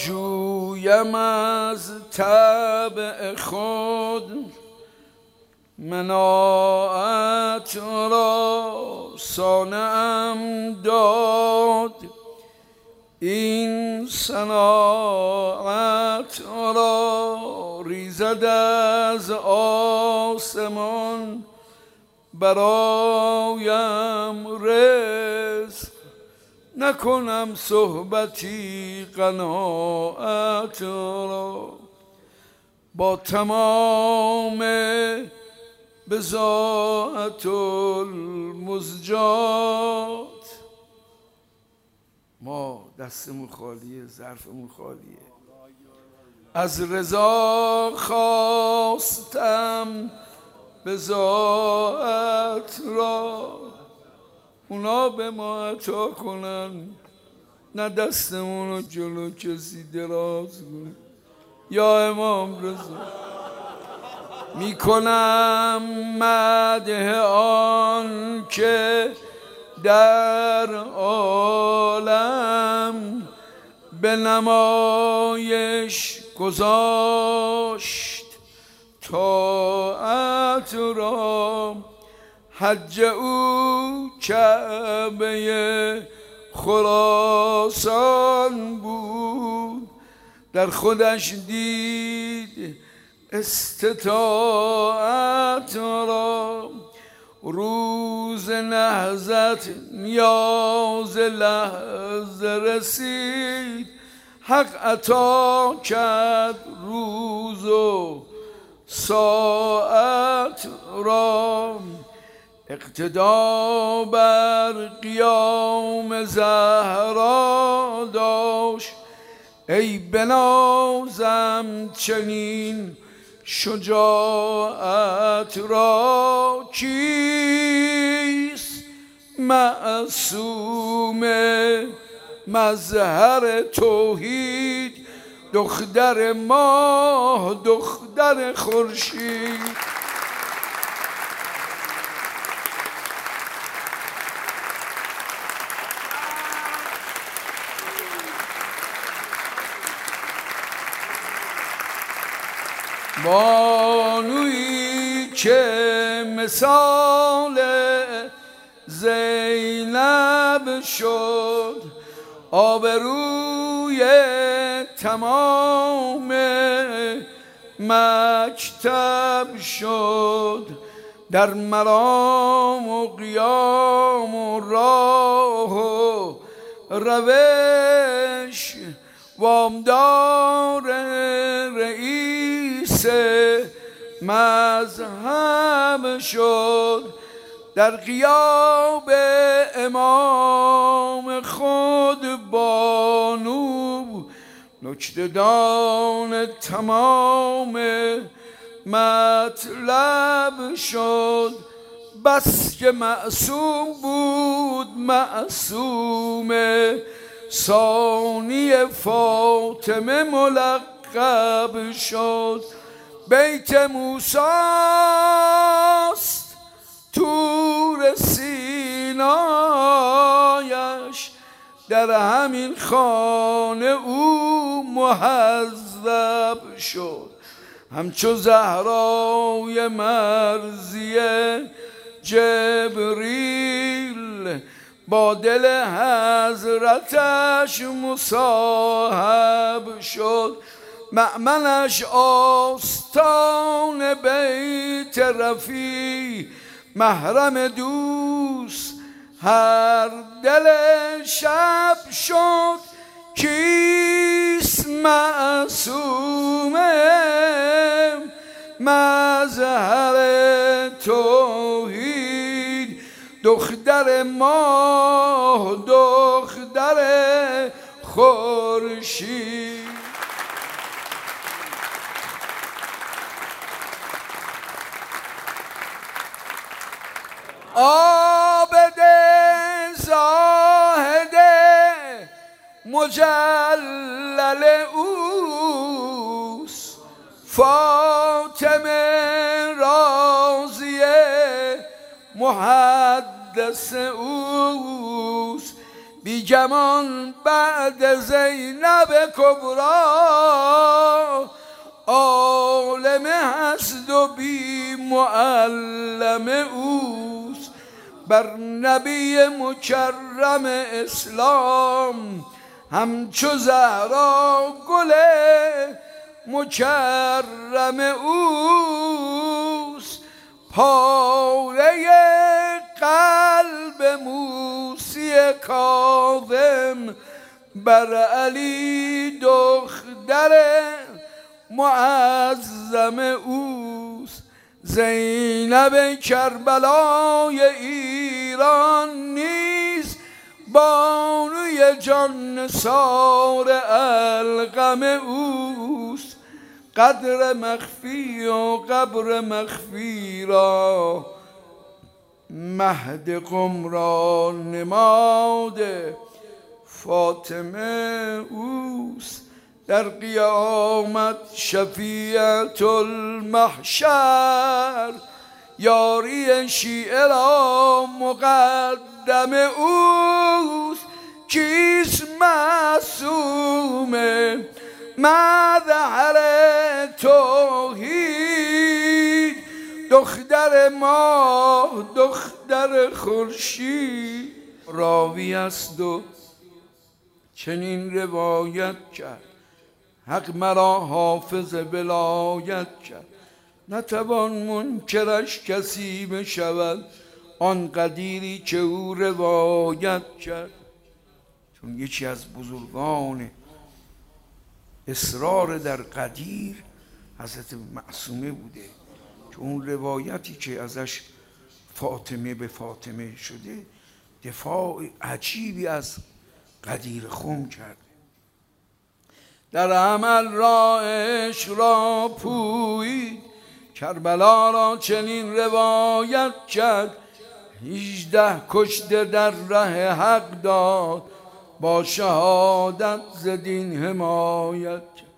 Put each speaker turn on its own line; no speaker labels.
جویم از طبع خود مناعت را صانعم داد، این صناعت را ریزد از آسمان برایم رزق، نکنم صحبتی قناعت را. با تمام بضاعت المزجات ما دستمون خالیه، ظرفمون خالیه. از رضا خواستم بضاعت را، اونا به ما عطا کنن، نه دستمون رو جلو کسی دراز کنن. یا امام رضا میکنم مدح آن که در عالم به نمایش گذاشت طاعت را. حج او کعبه خراسان بود، در خودش دید استطاعت را. روز نهضت نیاز لحظه رسید، حق عطا کرد روز و ساعت را. اقتدا بر قیام زهرا داشت، ای بنازم چنین شجاعت را. کیست معصوم مظهر توحید، دختر ماه دختر خورشید. بانویی که مثال زینب شد، آبروی تمام مکتب شد. در مرام و قیام و راه و روش وامدار رئیس مذهب شد. در غیاب امام خود بانو نکته دان تمام مطلب شد. بس که معصوم بود معصوم، ثانی فاطمه ملقب شد. بیت موسیٰست طور سینایش، در همین خانه او مهذب شد. همچو زهرای مرضیه جبریل، با دل حضرتش مصاحب شد. مأمنش آستان بیت رفیع، محرم دوست هر دل شب شد. کیست معصوم مظهر توحید، دختر ماه دختر خورشید. عابد زاهد مجلل اوست، فاطمه راضیه محدث اوست. بیگمان بعد زینب کبرا عالم هست و بی معلم اوست. بر نبی مکرم اسلام همچو زهرا گل مکرم اوست. پاره قلب موسی کاظم بر علی دختر معظم اوست. زینب کربلای ایران نیست، بانوی جان نثار القم اوست. قدر مخفی و قبر مخفی را مهد قم را نماد فاطمه اوست. در قیامت شفیعة المحشر یاری شیعه را مقدم اوست. کیست معصومه مظهر توحید، دختر ماه دختر خورشید. راوی است و چنین روایت کرد، حق مرا حافظ ولایت کرد. نتوان منکرش کسی بشود آن قدیری که او روایت کرد. چون یکی از بزرگان اصرار در قدیر حضرت معصومه بوده که اون روایتی که ازش فاطمه به فاطمه شده دفاع عجیبی از قدیر خم کرده. در عمل را عشق را پویید، کربلا را چنین روایت کرد. 18 کشته در ره حق داد، با شهادت ز دین حمایت کرد.